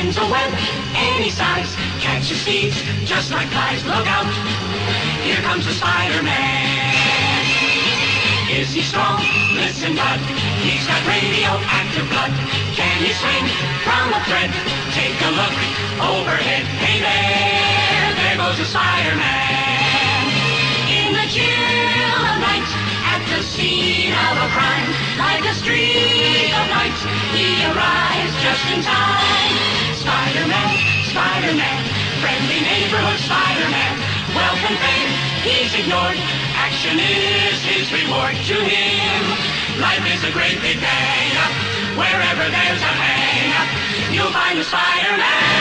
spins a web any size, catches thieves just like flies. Look out, here comes the Spider-Man. Is he strong? Listen, bud, he's got radioactive blood. Can he swing from a thread? Take a look overhead. Hey there goes the Spider-Man. In the chill of night, at the scene of a crime, like a streak of light, he arrives just in time. Spider-Man, Spider-Man, friendly neighborhood Spider-Man. Wealth and fame, he's ignored. Action is his reward. To him, life is a great big day. Wherever there's a hang, you'll find the Spider-Man.